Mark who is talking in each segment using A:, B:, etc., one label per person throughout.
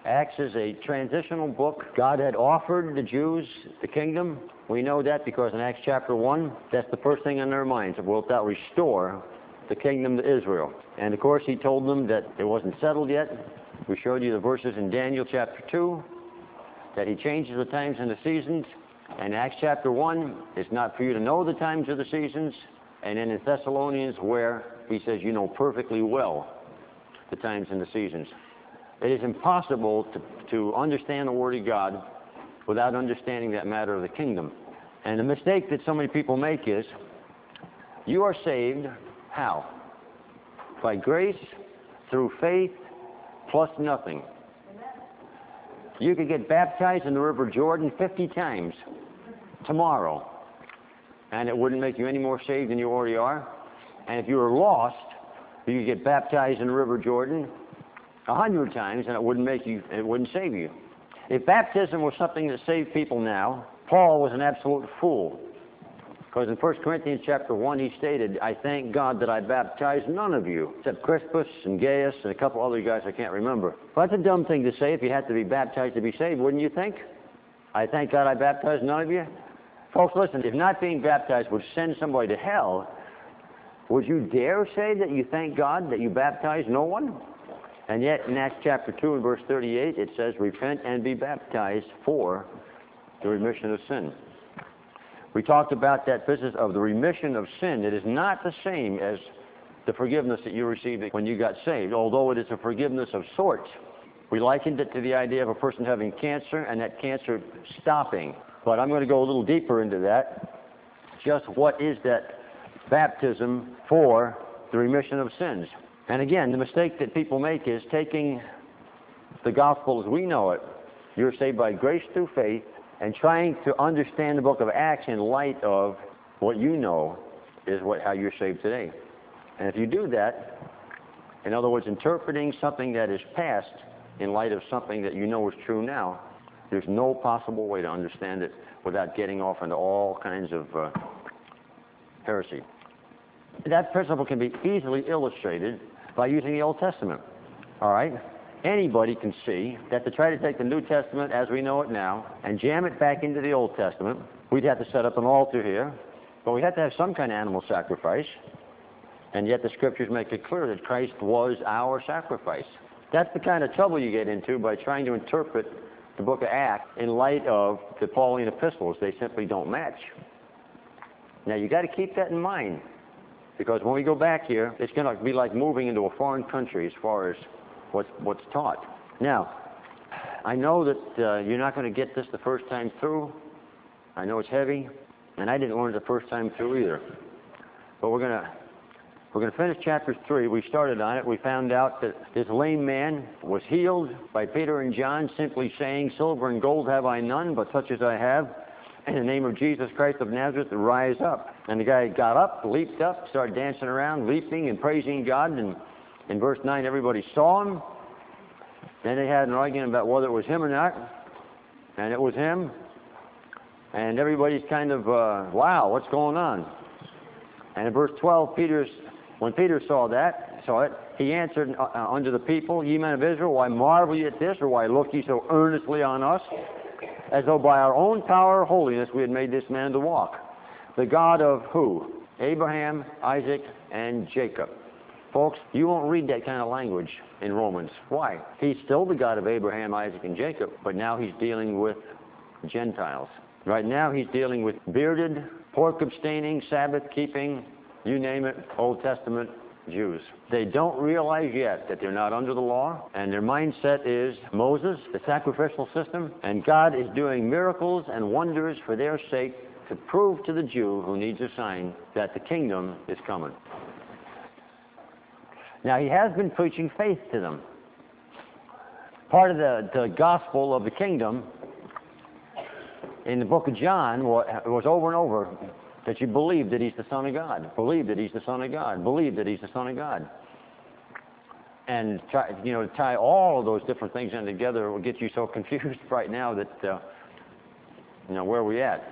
A: Acts is a transitional book. God had offered the Jews the kingdom. We know that because in Acts chapter 1, that's the first thing on their minds. Wilt thou restore the kingdom to Israel? And of course he told them that it wasn't settled yet. We showed you the verses in Daniel chapter 2, that he changes the times and the seasons. And Acts chapter 1 is not for you to know the times or the seasons. And then in Thessalonians where he says you know perfectly well the times and the seasons. It is impossible to understand the Word of God without understanding that matter of the kingdom. And the mistake that so many people make is, you are saved, how? By grace, through faith, plus nothing. You could get baptized in the River Jordan 50 times tomorrow, and it wouldn't make you any more saved than you already are. And if you were lost, you could get baptized in the River Jordan 100 times, and it wouldn't save you. If baptism was something that saved people now, Paul was an absolute fool. Because in 1 Corinthians chapter 1, he stated, I thank God that I baptized none of you, except Crispus and Gaius and a couple other guys I can't remember. Well, that's a dumb thing to say if you had to be baptized to be saved, wouldn't you think? I thank God I baptized none of you. Folks, listen, if not being baptized would send somebody to hell, would you dare say that you thank God that you baptized no one? And yet, in Acts chapter 2 and verse 38, it says, repent and be baptized for the remission of sin. We talked about that business of the remission of sin. It is not the same as the forgiveness that you received when you got saved, although it is a forgiveness of sorts. We likened it to the idea of a person having cancer and that cancer stopping. But I'm going to go a little deeper into that. Just what is that baptism for the remission of sins? And again, the mistake that people make is taking the gospel as we know it, you're saved by grace through faith, and trying to understand the book of Acts in light of what you know is how you're saved today. And if you do that, in other words, interpreting something that is past in light of something that you know is true now, there's no possible way to understand it without getting off into all kinds of heresy. That principle can be easily illustrated by using the Old Testament. All right? Anybody can see that to try to take the New Testament as we know it now and jam it back into the Old Testament, we'd have to set up an altar here, but we have to have some kind of animal sacrifice, and yet the Scriptures make it clear that Christ was our sacrifice. That's the kind of trouble you get into by trying to interpret the book of Acts in light of the Pauline epistles. They simply don't match. Now, you got to keep that in mind, because when we go back here, it's going to be like moving into a foreign country as far as what's taught. Now, I know that you're not going to get this the first time through. I know it's heavy, and I didn't learn it the first time through either. But we're going to finish chapter 3. We started on it. We found out that this lame man was healed by Peter and John, simply saying, silver and gold have I none, but such as I have, in the name of Jesus Christ of Nazareth, rise up. And the guy got up, leaped up, started dancing around, leaping and praising God. And in verse 9, everybody saw him. Then they had an argument about whether it was him or not. And it was him. And everybody's kind of, wow, what's going on? And in verse 12, when Peter saw it, he answered unto the people, ye men of Israel, why marvel ye at this, or why look ye so earnestly on us, as though by our own power or holiness we had made this man to walk? The God of who? Abraham, Isaac, and Jacob. Folks, you won't read that kind of language in Romans. Why? He's still the God of Abraham, Isaac, and Jacob, but now he's dealing with Gentiles. Right now he's dealing with bearded, pork-abstaining, Sabbath-keeping, you name it, Old Testament Jews. They don't realize yet that they're not under the law, and their mindset is Moses, the sacrificial system, and God is doing miracles and wonders for their sake to prove to the Jew who needs a sign that the kingdom is coming. Now, he has been preaching faith to them. Part of the gospel of the kingdom in the book of John was over and over that you believe that he's the Son of God. Believe that he's the Son of God. Believe that he's the Son of God. And to tie all of those different things in together will get you so confused right now that, where are we at?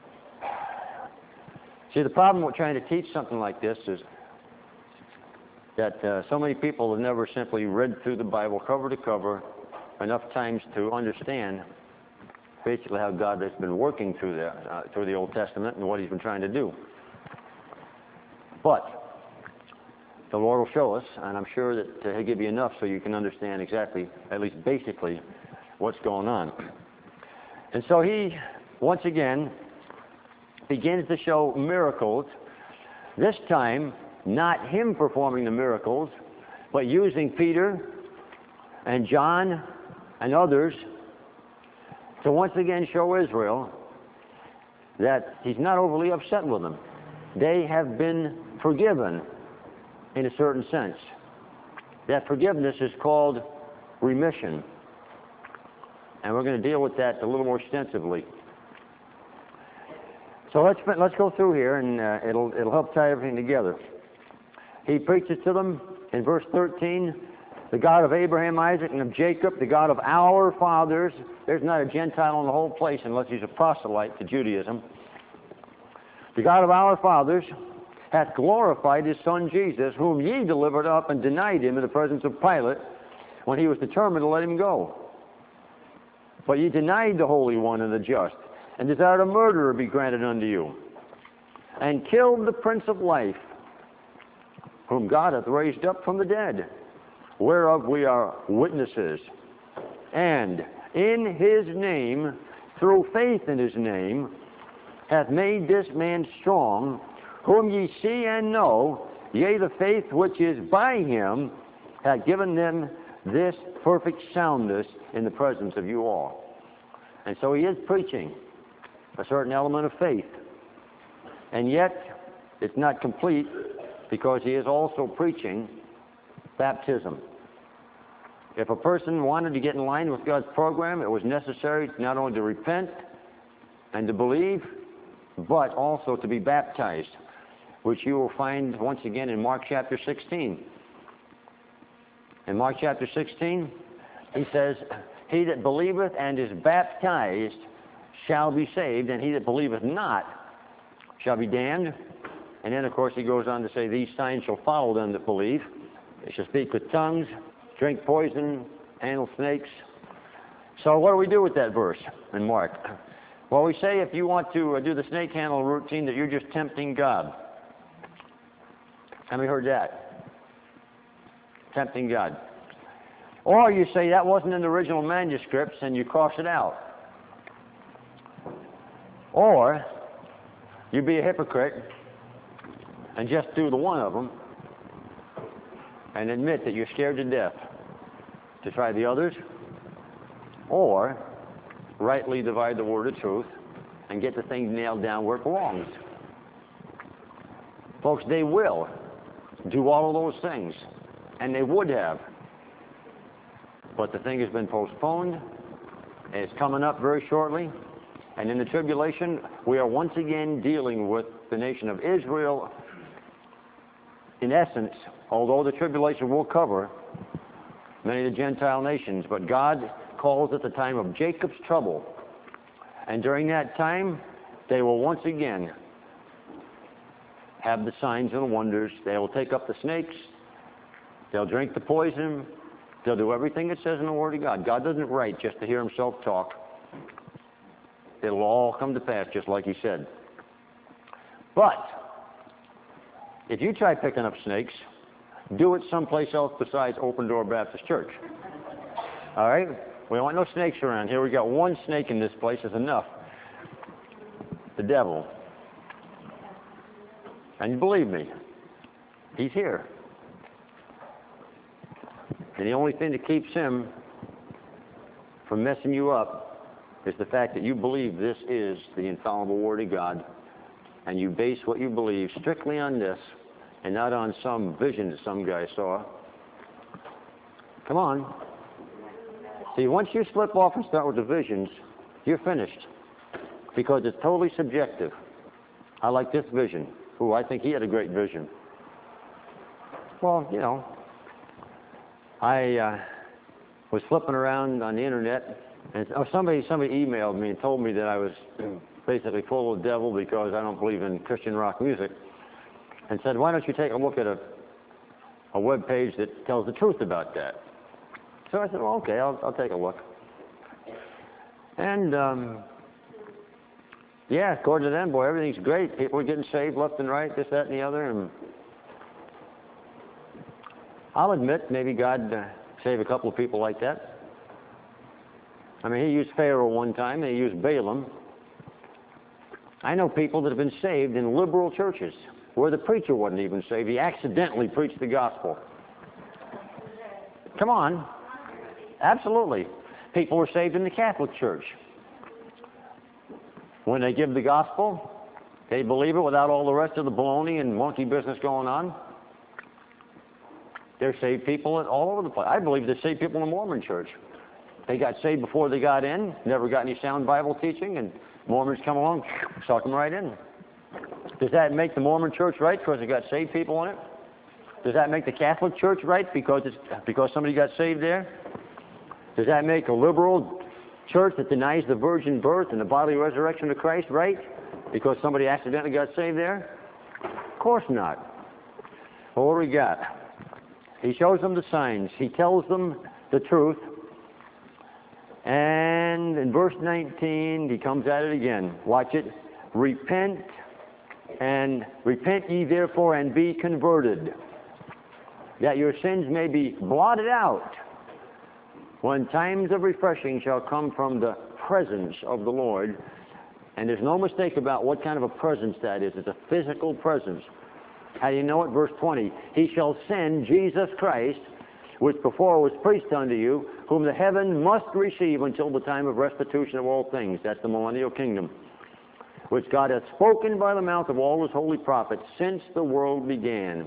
A: See, the problem with trying to teach something like this is that so many people have never simply read through the Bible cover to cover enough times to understand basically how God has been working through the Old Testament and what He's been trying to do. But the Lord will show us, and I'm sure that He'll give you enough so you can understand exactly, at least basically, what's going on. And so He, once again, begins to show miracles. This time, not Him performing the miracles, but using Peter and John and others to once again show Israel that He's not overly upset with them. They have been forgiven in a certain sense. That forgiveness is called remission. And we're going to deal with that a little more extensively. So let's go through here, and it'll help tie everything together. He preaches to them in verse 13, the God of Abraham, Isaac, and of Jacob, the God of our fathers. There's not a Gentile in the whole place unless he's a proselyte to Judaism. The God of our fathers hath glorified His Son Jesus, whom ye delivered up and denied Him in the presence of Pilate, when he was determined to let Him go. But ye denied the Holy One and the just, and desired a murderer be granted unto you, and killed the Prince of Life, whom God hath raised up from the dead, whereof we are witnesses. And in His name, through faith in His name, hath made this man strong, whom ye see and know, yea, the faith which is by Him hath given them this perfect soundness in the presence of you all. And so He is preaching a certain element of faith. And yet, it's not complete, because He is also preaching baptism. If a person wanted to get in line with God's program, it was necessary not only to repent and to believe, but also to be baptized, which you will find once again in Mark chapter 16. In Mark chapter 16, He says, he that believeth and is baptized shall be saved, and he that believeth not shall be damned. And then, of course, He goes on to say, these signs shall follow them that believe. They shall speak with tongues, drink poison, handle snakes. So what do we do with that verse in Mark? Well, we say if you want to do the snake handle routine, that you're just tempting God. Have you heard that? Tempting God. Or you say that wasn't in the original manuscripts and you cross it out. Or you be a hypocrite and just do the one of them and admit that you're scared to death to try the others. Or rightly divide the word of truth and get the thing nailed down where it belongs. Folks, they will do all of those things, and they would have. But the thing has been postponed, and it's coming up very shortly. And in the tribulation, we are once again dealing with the nation of Israel. In essence, although the tribulation will cover many of the Gentile nations, but God calls it the time of Jacob's trouble. And during that time, they will once again have the signs and the wonders. They will take up the snakes. They'll drink the poison. They'll do everything it says in the Word of God. God doesn't write just to hear Himself talk. It'll all come to pass just like He said. But if you try picking up snakes, do it someplace else besides Open Door Baptist Church. All right? We don't want no snakes around here. We got one snake in this place is enough. The devil. And believe me, he's here. And the only thing that keeps him from messing you up is the fact that you believe this is the infallible Word of God, and you base what you believe strictly on this and not on some vision that some guy saw. Come on. See, once you slip off and start with the visions, you're finished, because it's totally subjective. I like this vision. Ooh, I think he had a great vision. Well, you know, I was flipping around on the internet, and somebody emailed me and told me that I was basically full of the devil because I don't believe in Christian rock music, and said, why don't you take a look at a web page that tells the truth about that. So I said, well, okay, I'll take a look. And yeah, according to them, boy, everything's great. People are getting saved left and right, this, that, and the other. And I'll admit, maybe God save a couple of people like that. I mean, he used Pharaoh one time, and he used Balaam. I know people that have been saved in liberal churches where the preacher wasn't even saved. He accidentally preached the gospel. Come on. Absolutely. People were saved in the Catholic Church. When they give the gospel, they believe it without all the rest of the baloney and monkey business going on. They're saved people all over the place. I believe they're saved people in the Mormon church. They got saved before they got in, never got any sound Bible teaching, and Mormons come along, suck them right in. Does that make the Mormon church right because it got saved people in it? Does that make the Catholic Church right because somebody got saved there? Does that make a liberal church that denies the virgin birth and the bodily resurrection of Christ right because somebody accidentally got saved there? Of course not. Well, what do we got? He shows them the signs. He tells them the truth. And in verse 19, he comes at it again. Watch it. Repent ye therefore and be converted, that your sins may be blotted out, when times of refreshing shall come from the presence of the Lord. And there's no mistake about what kind of a presence that is. It's a physical presence. How do you know it? Verse 20. He shall send Jesus Christ, which before was preached unto you, whom the heaven must receive until the time of restitution of all things. That's the millennial kingdom, which God hath spoken by the mouth of all his holy prophets since the world began.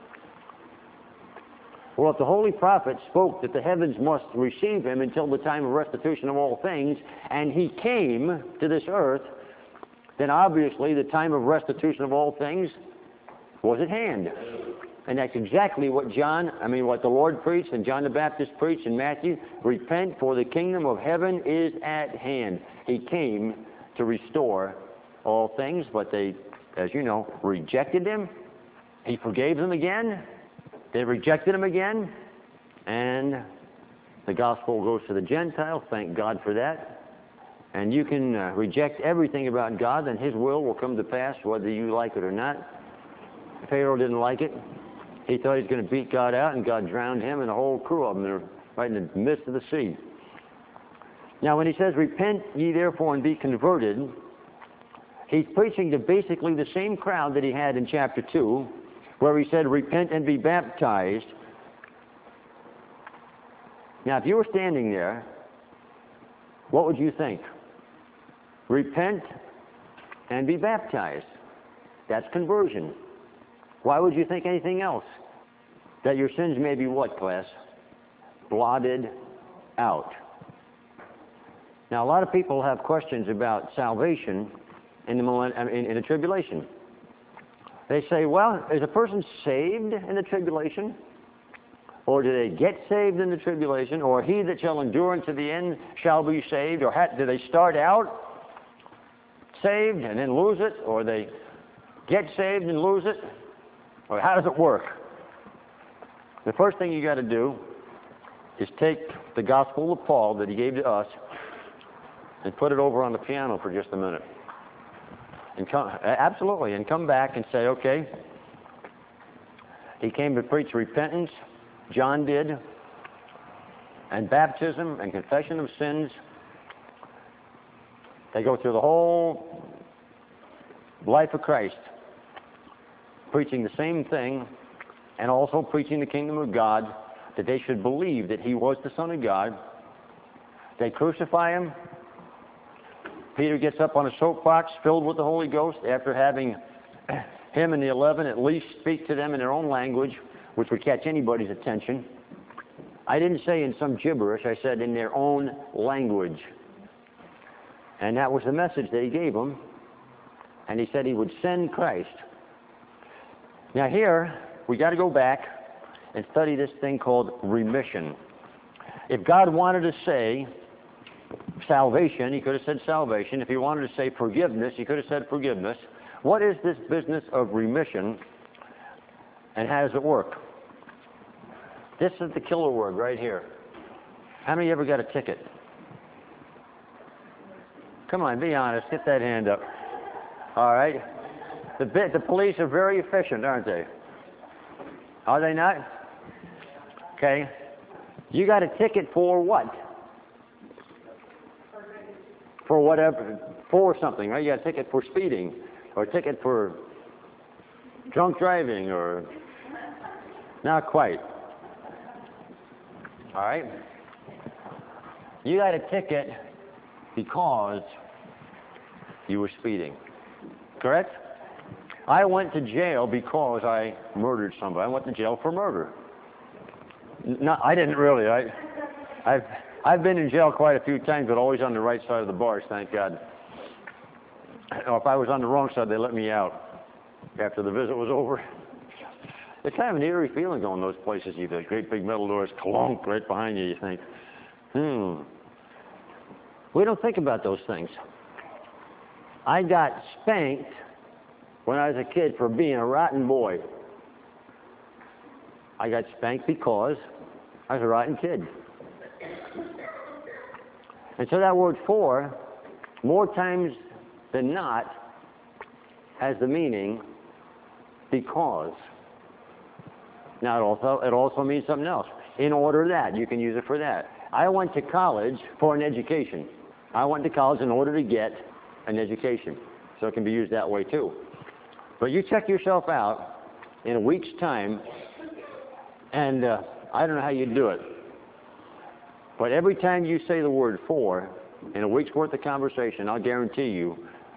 A: Well, if the holy prophets spoke that the heavens must receive him until the time of restitution of all things, and he came to this earth, then obviously the time of restitution of all things was at hand. And that's exactly what what the Lord preached and John the Baptist preached in Matthew. Repent, for the kingdom of heaven is at hand. He came to restore all things, but they, as you know, rejected him. He forgave them again. They rejected him again. And the gospel goes to the Gentiles. Thank God for that. And you can reject everything about God, and his will come to pass whether you like it or not. Pharaoh didn't like it. He thought he was going to beat God out, and God drowned him and a whole crew of them. They're right in the midst of the sea. Now, when he says, repent ye therefore and be converted, he's preaching to basically the same crowd that he had in chapter 2, where he said, repent and be baptized. Now, if you were standing there, what would you think? Repent and be baptized. That's conversion. Why would you think anything else? That your sins may be what, class? Blotted out. Now, a lot of people have questions about salvation in the tribulation. They say, well, is a person saved in the tribulation? Or do they get saved in the tribulation? Or he that shall endure unto the end shall be saved? Or do they start out saved and then lose it? Or they get saved and lose it? Or how does it work? The first thing you got to do is take the gospel of Paul that he gave to us and put it over on the piano for just a minute. And come back and say, okay, he came to preach repentance, John did, and baptism and confession of sins. They go through the whole life of Christ, preaching the same thing, and also preaching the kingdom of God, that they should believe that he was the Son of God. They crucify him. Peter gets up on a soapbox filled with the Holy Ghost after having him and the 11 at least speak to them in their own language, which would catch anybody's attention. I didn't say in some gibberish, I said in their own language. And that was the message that he gave them. And he said he would send Christ. Now here, we got to go back and study this thing called remission. If God wanted to say salvation, he could have said salvation. If he wanted to say forgiveness, he could have said forgiveness. What is this business of remission, and how does it work? This is the killer word right here. How many ever got a ticket? Come on, be honest. Get that hand up. All right. The police are very efficient, aren't they? Are they not? Okay. You got a ticket for what? For whatever. For something, right? You got a ticket for speeding, or a ticket for drunk driving, or not quite. All right. You got a ticket because you were speeding. Correct? I went to jail because I murdered somebody. I went to jail for murder. No, I didn't really. I've been in jail quite a few times, but always on the right side of the bars, thank God. Or if I was on the wrong side, they let me out after the visit was over. It's kind of an eerie feeling going those places. You have great big metal doors clunk right behind you. You think, We don't think about those things. I got spanked when I was a kid for being a rotten boy. I got spanked because I was a rotten kid. And so that word for, more times than not, has the meaning because. Now it also means something else. In order that, you can use it for that. I went to college for an education. I went to college in order to get an education. So it can be used that way too. But you check yourself out in a week's time, and I don't know how you do it. But every time you say the word for, in a week's worth of conversation, I'll guarantee you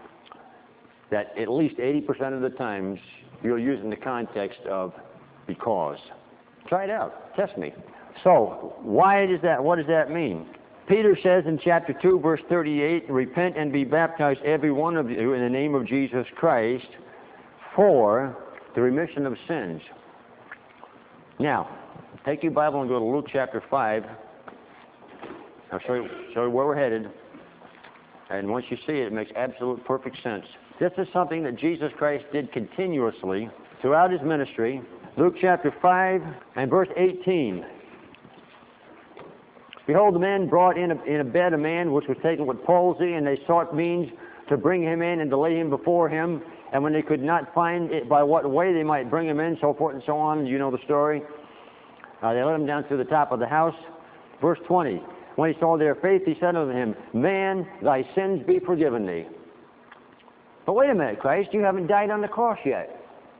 A: that at least 80% of the times you'll use it in the context of because. Try it out. Test me. So, why does that? What does that mean? Peter says in chapter 2, verse 38, repent and be baptized, every one of you, in the name of Jesus Christ, for the remission of sins. Now, take your Bible and go to Luke chapter 5. I'll show you where we're headed. And once you see it, it makes absolute perfect sense. This is something that Jesus Christ did continuously throughout his ministry. Luke chapter 5 and verse 18. Behold, the men brought in a bed a man which was taken with palsy, and they sought means to bring him in and to lay him before him. And when they could not find it by what way they might bring him in, so forth and so on, you know the story. They let him down through the top of the house. Verse 20. When he saw their faith, he said unto him, Man, thy sins be forgiven thee. But wait a minute, Christ, you haven't died on the cross yet.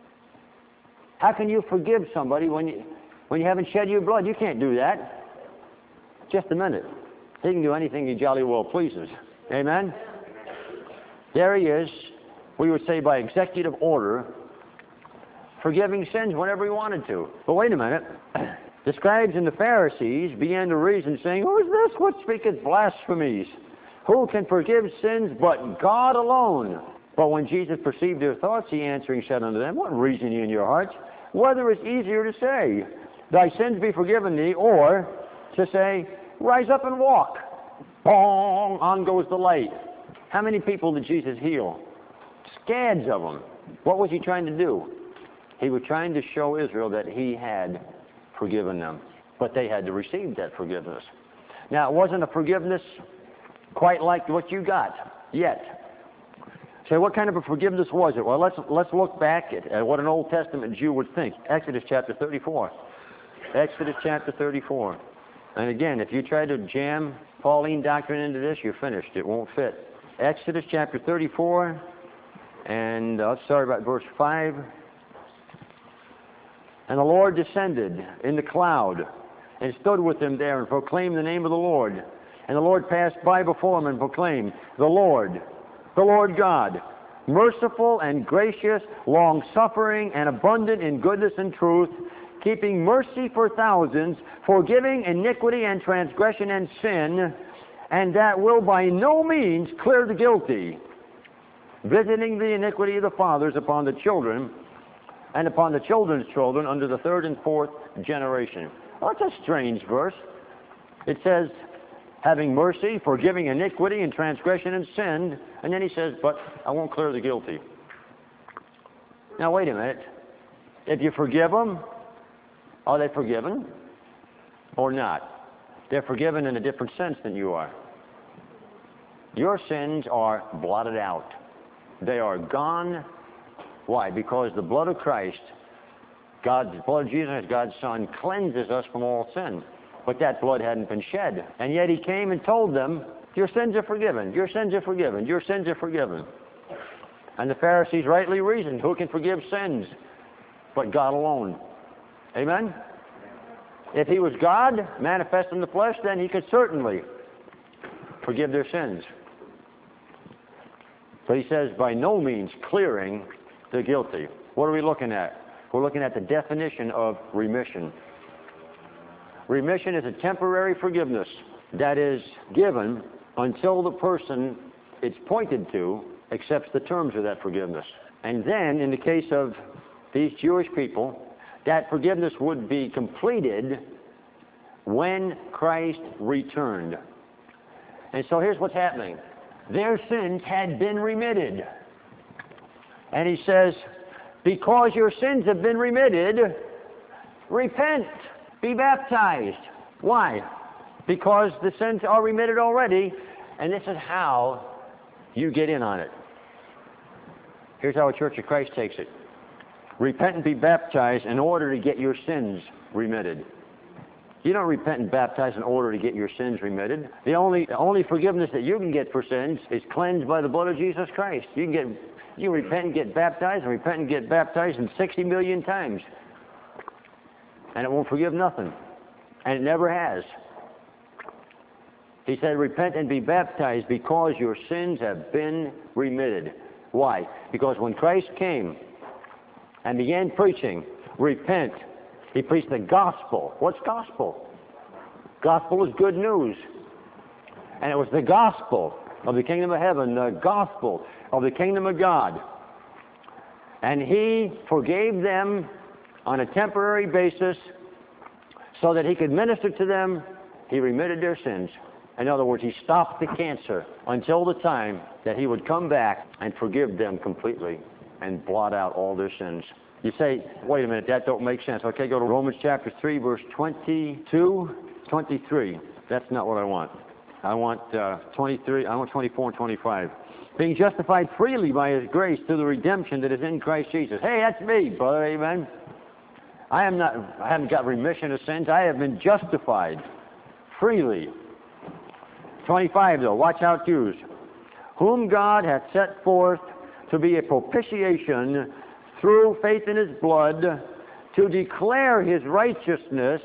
A: How can you forgive somebody when you haven't shed your blood? You can't do that. Just a minute. He can do anything he jolly well pleases. Amen? There he is, we would say by executive order, forgiving sins whenever he wanted to. But wait a minute. The scribes and the Pharisees began to reason, saying, Who is this which speaketh blasphemies? Who can forgive sins but God alone? But when Jesus perceived their thoughts, he answering said unto them, What reason ye in your hearts? Whether it's easier to say, Thy sins be forgiven thee, or to say, Rise up and walk. Bong! On goes the light. How many people did Jesus heal? Scads of them. What was he trying to do? He was trying to show Israel that he had forgiven them. But they had to receive that forgiveness. Now, it wasn't a forgiveness quite like what you got yet. So what kind of a forgiveness was it? Well, let's look back at what an Old Testament Jew would think. Exodus chapter 34. Exodus chapter 34. And again, if you try to jam Pauline doctrine into this, you're finished. It won't fit. Exodus chapter 34, and let's start about verse 5. And the Lord descended in the cloud, and stood with them there, and proclaimed the name of the Lord. And the Lord passed by before him, and proclaimed, the Lord God, merciful and gracious, long-suffering, and abundant in goodness and truth, keeping mercy for thousands, forgiving iniquity and transgression and sin, and that will by no means clear the guilty, visiting the iniquity of the fathers upon the children, and upon the children's children unto the third and fourth generation. Well, that's a strange verse. It says, having mercy, forgiving iniquity and transgression and sin, and then he says, but I won't clear the guilty. Now, wait a minute. If you forgive them, are they forgiven? or not? They're forgiven in a different sense than you are. Your sins are blotted out. They are gone. Why? Because the blood of Christ, God's blood of Jesus, God's Son, cleanses us from all sin. But that blood hadn't been shed. And yet he came and told them, your sins are forgiven, your sins are forgiven, your sins are forgiven. And the Pharisees rightly reasoned, who can forgive sins but God alone? Amen? If he was God, manifest in the flesh, then he could certainly forgive their sins. But he says, by no means clearing the guilty. What are we looking at? We're looking at the definition of remission. Remission is a temporary forgiveness that is given until the person it's pointed to accepts the terms of that forgiveness. And then, in the case of these Jewish people, that forgiveness would be completed when Christ returned. And so here's what's happening. Their sins had been remitted. And he says, because your sins have been remitted, repent, be baptized. Why? Because the sins are remitted already, and this is how you get in on it. Here's how a Church of Christ takes it. Repent and be baptized in order to get your sins remitted. You don't repent and baptize in order to get your sins remitted. The only forgiveness that you can get for sins is cleansed by the blood of Jesus Christ. You can repent and get baptized, and repent and get baptized in 60 million times. And it won't forgive nothing. And it never has. He said, repent and be baptized because your sins have been remitted. Why? Because when Christ came and began preaching, repent, he preached the gospel. What's gospel? Gospel is good news. And it was the gospel of the kingdom of heaven, the gospel of the kingdom of God. And he forgave them on a temporary basis so that he could minister to them. He remitted their sins. In other words, he stopped the cancer until the time that he would come back and forgive them completely and blot out all their sins. You say, wait a minute, that don't make sense. Okay, go to Romans chapter 3, verse 22, 23. That's not what I want. I want 23, I want 24 and 25. Being justified freely by his grace through the redemption that is in Christ Jesus. Hey, that's me, brother, amen. I haven't got remission of sins. I have been justified freely. 25 though, watch out, Jews. Whom God hath set forth to be a propitiation through faith in his blood, to declare his righteousness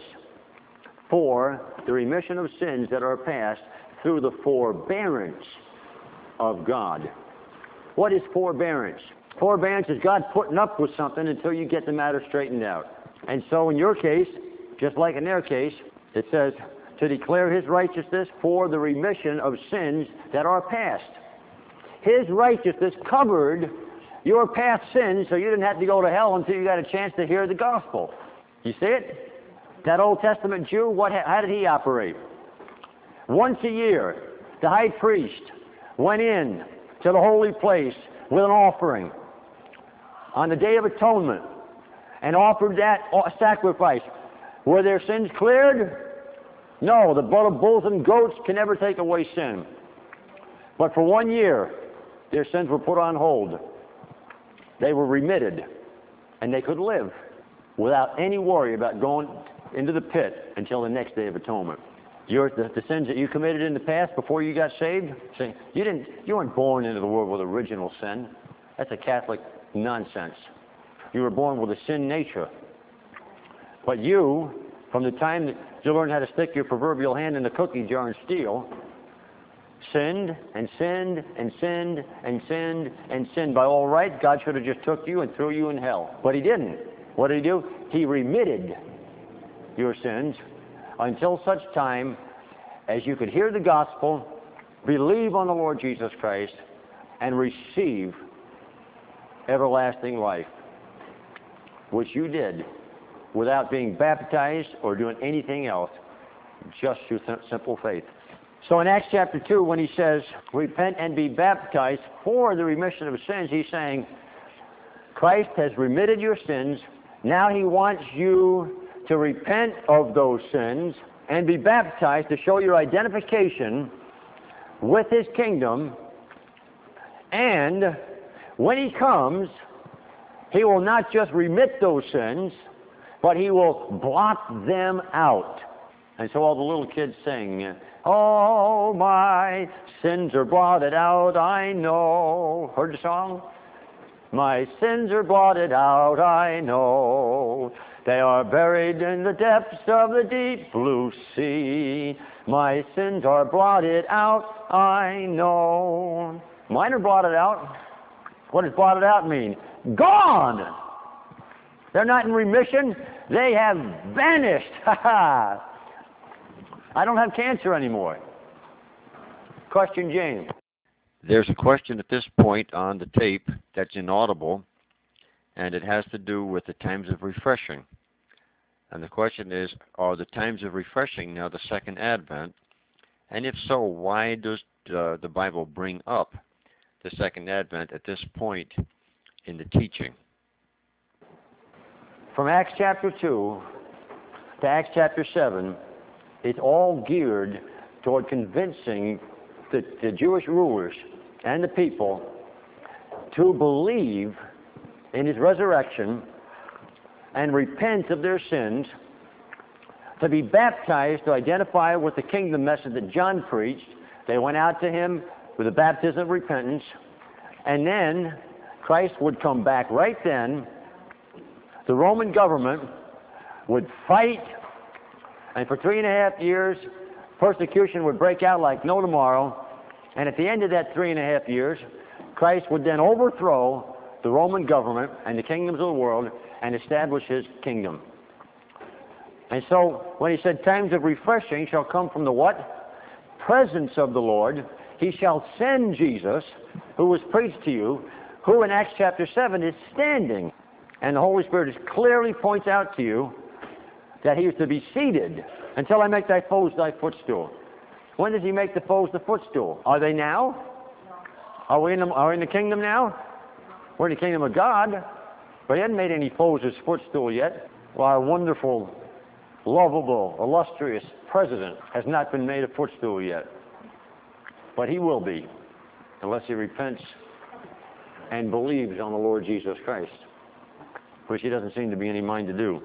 A: for the remission of sins that are past through the forbearance of God. What is forbearance? Forbearance is God putting up with something until you get the matter straightened out. And so in your case, just like in their case, it says to declare his righteousness for the remission of sins that are past. His righteousness covered your past sins, so you didn't have to go to hell until you got a chance to hear the gospel. You see it? That Old Testament Jew, how did he operate? Once a year, the high priest went in to the holy place with an offering on the Day of Atonement and offered that sacrifice. Were their sins cleared? No, the blood of bulls and goats can never take away sin. But for 1 year, their sins were put on hold. They were remitted, and they could live without any worry about going into the pit until the next Day of Atonement. The sins that you committed in the past before you got saved, you weren't born into the world with original sin. That's a Catholic nonsense. You were born with a sin nature. But you, from the time that you learned how to stick your proverbial hand in the cookie jar and steal, sinned and sinned and sinned and sinned and sinned. By all right, God should have just took you and threw you in hell. But he didn't. What did he do? He remitted your sins until such time as you could hear the gospel, believe on the Lord Jesus Christ, and receive everlasting life, which you did without being baptized or doing anything else, just through simple faith. So in Acts chapter 2, when he says, repent and be baptized for the remission of sins, he's saying, Christ has remitted your sins. Now he wants you to repent of those sins and be baptized to show your identification with his kingdom. And when he comes, he will not just remit those sins, but he will blot them out. And so all the little kids sing, "All my sins are blotted out, I know." Heard the song? My sins are blotted out, I know. They are buried in the depths of the deep blue sea. My sins are blotted out, I know. Mine are blotted out. What does blotted out mean? Gone! They're not in remission. They have vanished. I don't have cancer anymore. Question, James. There's a question at this point on the tape that's inaudible, and it has to do with the times of refreshing. And the question is, are the times of refreshing now the second advent? And if so, why does the Bible bring up the second advent at this point in the teaching? From Acts chapter 2 to Acts chapter 7, it's all geared toward convincing the Jewish rulers and the people to believe in his resurrection and repent of their sins, to be baptized to identify with the kingdom message that John preached. They went out to him with a baptism of repentance, and then Christ would come back right then. The Roman government would fight, and for 3.5 years, persecution would break out like no tomorrow. And at the end of that 3.5 years, Christ would then overthrow the Roman government and the kingdoms of the world and establish his kingdom. And so, when he said times of refreshing shall come from the what? Presence of the Lord. He shall send Jesus, who was preached to you, who in Acts chapter 7 is standing. And the Holy Spirit clearly points out to you that he is to be seated until I make thy foes thy footstool. When does he make the foes the footstool? Are they now? Are we in the kingdom now? We're in the kingdom of God, but he hasn't made any foes his footstool yet. Well, our wonderful, lovable, illustrious president has not been made a footstool yet. But he will be, unless he repents and believes on the Lord Jesus Christ, which he doesn't seem to be any mind to do.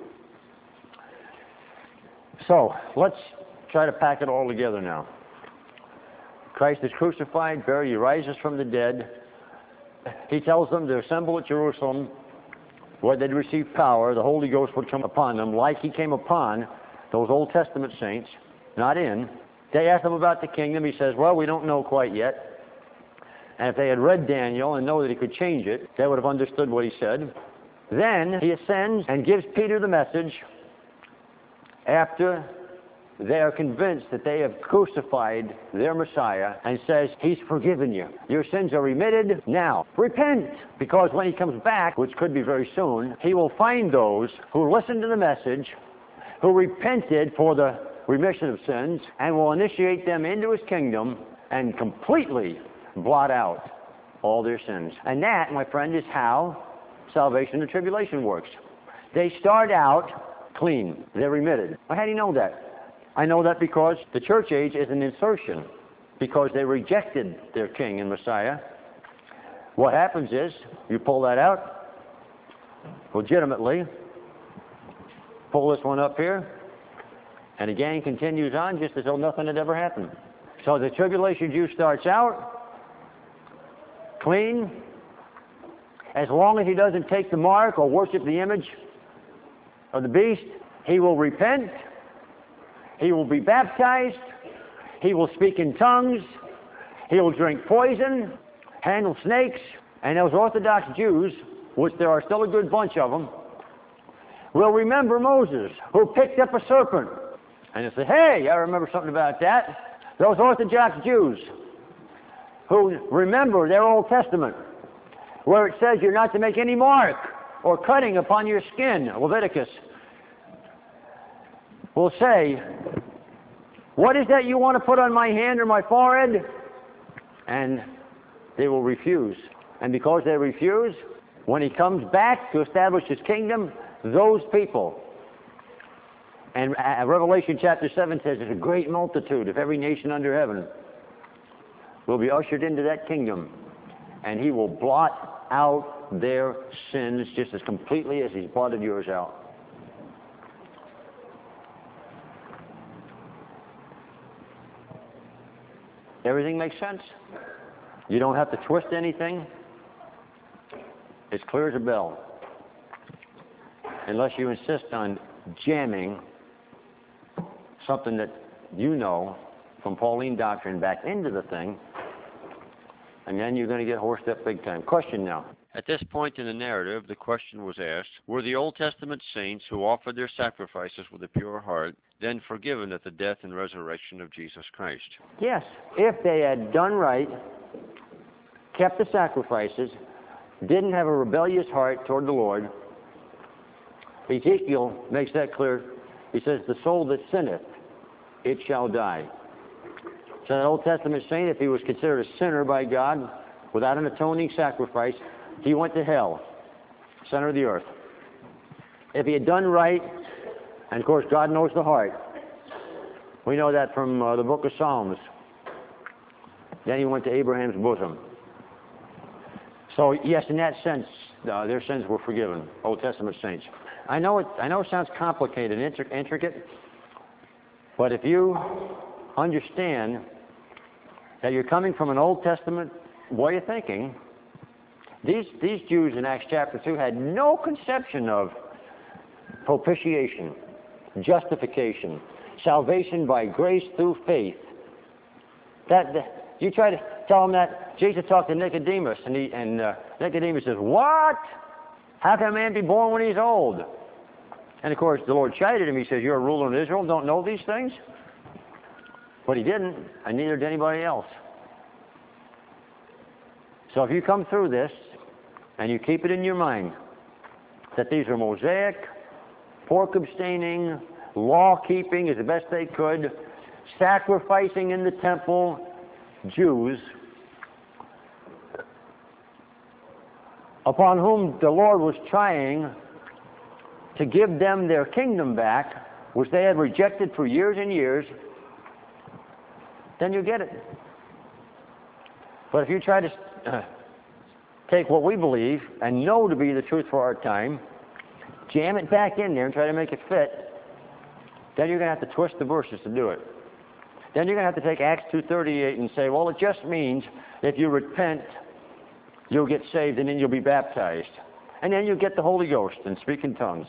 A: So, let's try to pack it all together now. Christ is crucified, buried, he rises from the dead. He tells them to assemble at Jerusalem, where they'd receive power. The Holy Ghost would come upon them, like he came upon those Old Testament saints, not in. They asked him about the kingdom. He says, well, we don't know quite yet. And if they had read Daniel and know that he could change it, they would have understood what he said. Then he ascends and gives Peter the message after they are convinced that they have crucified their Messiah, and says, he's forgiven you. Your sins are remitted. Now, repent. Because when he comes back, which could be very soon, he will find those who listened to the message, who repented for the remission of sins, and will initiate them into his kingdom and completely blot out all their sins. And that, my friend, is how salvation and tribulation works. They start out clean. They're remitted. Well, how do you know that? I know that because the church age is an insertion, because they rejected their king and Messiah. What happens is, you pull that out, legitimately, pull this one up here, and the gang continues on just as though nothing had ever happened. So the tribulation Jew starts out clean. As long as he doesn't take the mark or worship the image of the beast, he will repent. He will be baptized. He will speak in tongues. He will drink poison, handle snakes. And those Orthodox Jews, which there are still a good bunch of them, will remember Moses, who picked up a serpent. And they say, hey, I remember something about that. Those Orthodox Jews who remember their Old Testament, where it says you're not to make any mark or cutting upon your skin, Leviticus, will say, what is that you want to put on my hand or my forehead? And they will refuse. And because they refuse, when he comes back to establish his kingdom, those people And Revelation chapter 7 says there's a great multitude of every nation under heaven will be ushered into that kingdom. And he will blot out their sins just as completely as he's blotted yours out. Everything makes sense. You don't have to twist anything. It's clear as a bell. Unless you insist on jamming something that you know from Pauline doctrine back into the thing, and then you're going to get horsed up big time. Question now. At this point in the narrative, the question was asked, were the Old Testament saints who offered their sacrifices with a pure heart then forgiven at the death and resurrection of Jesus Christ? Yes, if they had done right, kept the sacrifices, didn't have a rebellious heart toward the Lord. Ezekiel makes that clear. He says, the soul that sinneth, it shall die. So that Old Testament saint, if he was considered a sinner by God, without an atoning sacrifice, he went to hell, center of the earth. If he had done right, and of course God knows the heart. We know that from the book of Psalms. Then he went to Abraham's bosom. So yes, in that sense, their sins were forgiven, Old Testament saints. I know it sounds complicated and intricate, but if you understand that you're coming from an Old Testament way of thinking, these Jews in Acts chapter 2 had no conception of propitiation, justification, salvation by grace through faith. You try to tell them that. Jesus talked to Nicodemus, and Nicodemus says, "What? How can a man be born when he's old?" And of course, the Lord chided him. He says, "You're a ruler in Israel, don't know these things?" But he didn't, and neither did anybody else. So if you come through this, and you keep it in your mind that these are Mosaic, pork abstaining, law-keeping as the best they could, sacrificing in the temple Jews, upon whom the Lord was trying to give them their kingdom back, which they had rejected for years and years, then you get it. But if you try to take what we believe and know to be the truth for our time, jam it back in there and try to make it fit, then you're going to have to twist the verses to do it. Then you're going to have to take Acts 2:38 and say, well, it just means if you repent, you'll get saved and then you'll be baptized. And then you'll get the Holy Ghost and speak in tongues.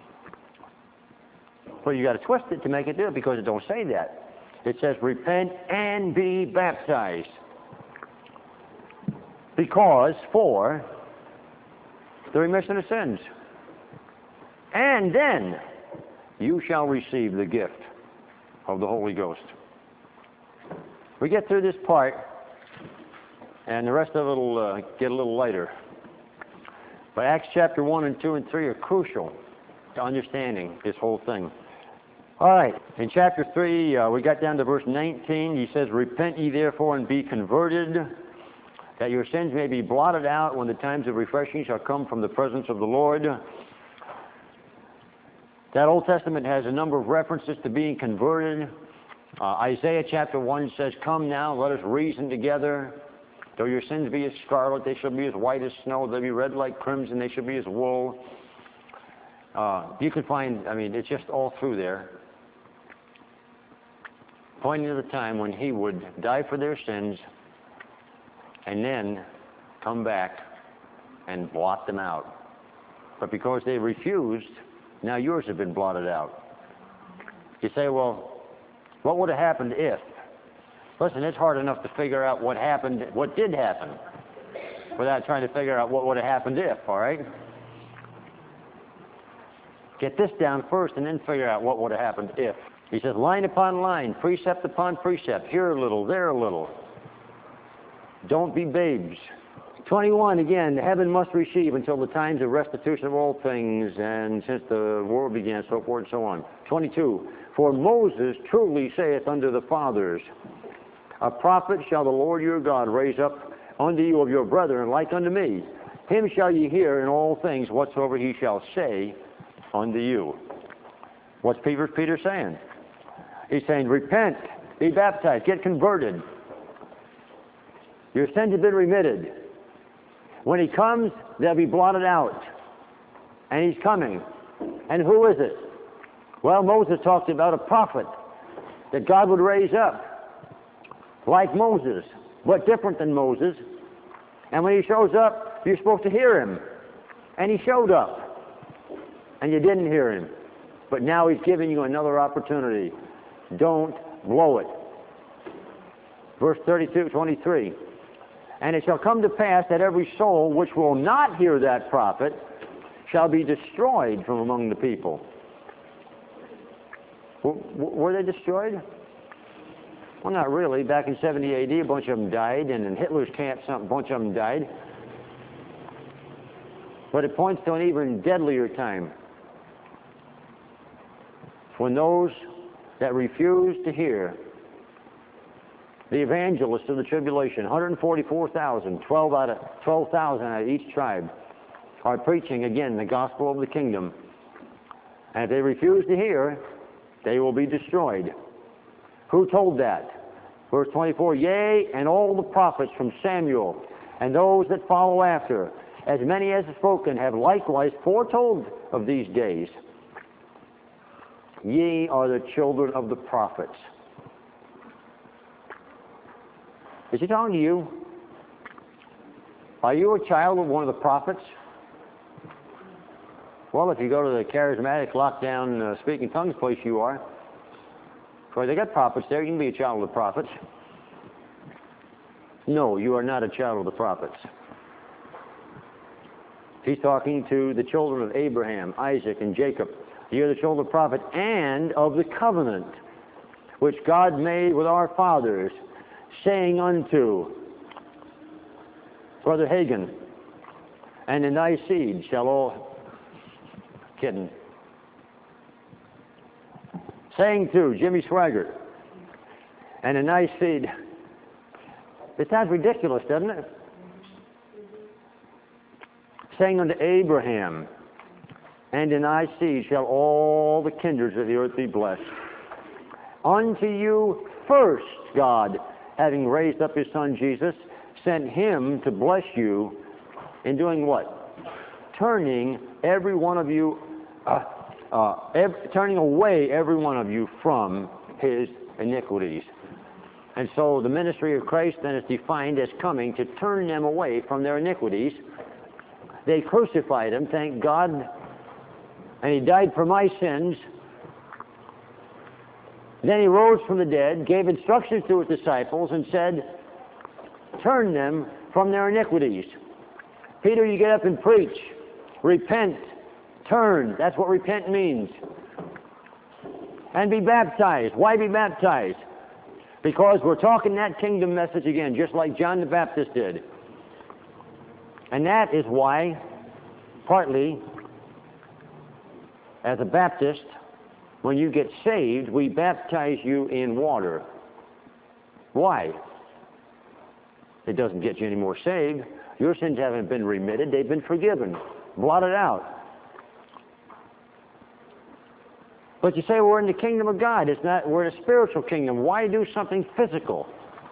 A: Well, you got to twist it to make it do it because it don't say that. It says repent and be baptized. Because for the remission of sins. And then you shall receive the gift of the Holy Ghost. We get through this part, and the rest of it will get a little lighter. But Acts chapter 1 and 2 and 3 are crucial to understanding this whole thing. All right, in chapter 3, we got down to verse 19. He says, repent ye therefore and be converted, that your sins may be blotted out when the times of refreshing shall come from the presence of the Lord. That Old Testament has a number of references to being converted. Isaiah chapter 1 says, come now, let us reason together. Though your sins be as scarlet, they shall be as white as snow. They'll be red like crimson, they shall be as wool. You can find, it's just all through there, pointing to the time when he would die for their sins and then come back and blot them out. But because they refused, now yours have been blotted out. You say, well, what would have happened if? Listen, it's hard enough to figure out what happened, what did happen, without trying to figure out what would have happened if, all right? Get this down first and then figure out what would have happened if. He says, line upon line, precept upon precept, here a little, there a little. Don't be babes. 21, again, heaven must receive until the times of restitution of all things, and since the world began, so forth and so on. 22, for Moses truly saith unto the fathers, a prophet shall the Lord your God raise up unto you of your brethren like unto me. Him shall ye hear in all things whatsoever he shall say unto you. What's Peter saying? He's saying, repent, be baptized, get converted. Your sins have been remitted. When he comes, they'll be blotted out. And he's coming. And who is it? Well, Moses talked about a prophet that God would raise up, like Moses, but different than Moses. And when he shows up, you're supposed to hear him. And he showed up. And you didn't hear him. But now he's giving you another opportunity. Don't blow it. Verse 23. And it shall come to pass that every soul which will not hear that prophet shall be destroyed from among the people. Were they destroyed? Well, not really. Back in 70 AD, a bunch of them died, and in Hitler's camp, a bunch of them died. But it points to an even deadlier time, when those that refuse to hear the evangelists of the tribulation, 144,000, 12,000 out of each tribe, are preaching again the gospel of the kingdom. And if they refuse to hear, they will be destroyed. Who told that? Verse 24, yea, and all the prophets from Samuel, and those that follow after, as many as have spoken, have likewise foretold of these days. Ye are the children of the prophets. Is he talking to you? Are you a child of one of the prophets? Well, if you go to the charismatic lockdown speaking tongues place, you are. Because they got prophets there. You can be a child of the prophets. No, you are not a child of the prophets. He's talking to the children of Abraham, Isaac, and Jacob. You're the children of the prophet and of the covenant which God made with our fathers, saying unto Brother Hagin, and in thy seed shall all... Kidding. Saying to Jimmy Swaggart, and in thy seed... It sounds ridiculous, doesn't it? Saying unto Abraham, and in thy seed shall all the kindreds of the earth be blessed. Unto you first God, having raised up his Son Jesus, sent him to bless you in doing what? Turning every one of you, turning away every one of you from his iniquities. And so the ministry of Christ then is defined as coming to turn them away from their iniquities. They crucified him, thank God, and he died for my sins. Then he rose from the dead, gave instructions to his disciples, and said, turn them from their iniquities. Peter, you get up and preach. Repent. Turn. That's what repent means. And be baptized. Why be baptized? Because we're talking that kingdom message again, just like John the Baptist did. And that is why, partly, as a Baptist, when you get saved, we baptize you in water. Why? It doesn't get you any more saved. Your sins haven't been remitted. They've been forgiven, blotted out. But you say, we're in the kingdom of God. It's not, we're in a spiritual kingdom. Why do something physical?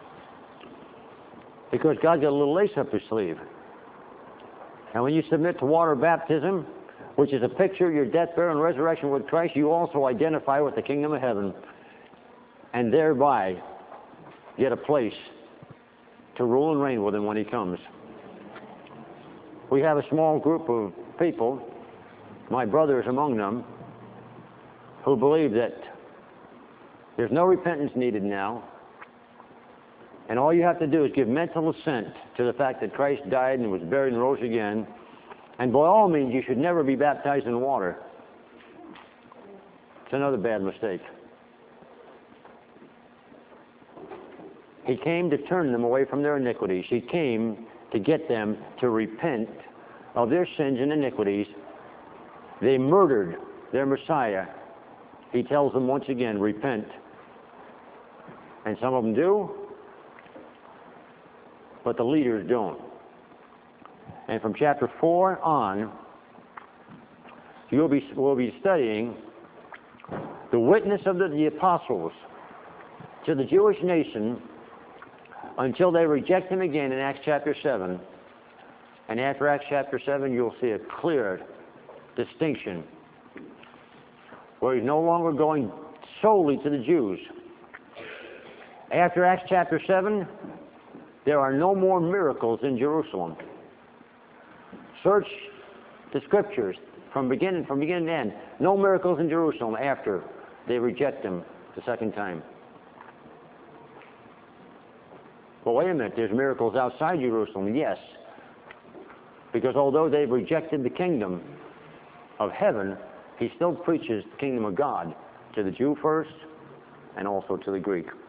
A: Because God got a little lace up his sleeve. And when you submit to water baptism, which is a picture of your death, burial, and resurrection with Christ, you also identify with the kingdom of heaven, and thereby get a place to rule and reign with him when he comes. We have a small group of people, my brothers among them, who believe that there's no repentance needed now, and all you have to do is give mental assent to the fact that Christ died and was buried and rose again. And by all means, you should never be baptized in water. It's another bad mistake. He came to turn them away from their iniquities. He came to get them to repent of their sins and iniquities. They murdered their Messiah. He tells them once again, repent. And some of them do, but the leaders don't. And from chapter 4 on, we'll be studying The witness of the apostles to the Jewish nation until they reject him again in Acts chapter 7. And after Acts chapter 7, you'll see a clear distinction where he's no longer going solely to the Jews. After Acts chapter 7, there are no more miracles in Jerusalem. Search the scriptures from beginning to end. No miracles in Jerusalem after they reject him the second time. Well, wait a minute, there's miracles outside Jerusalem, yes. Because although they've rejected the kingdom of heaven, he still preaches the kingdom of God to the Jew first and also to the Greek.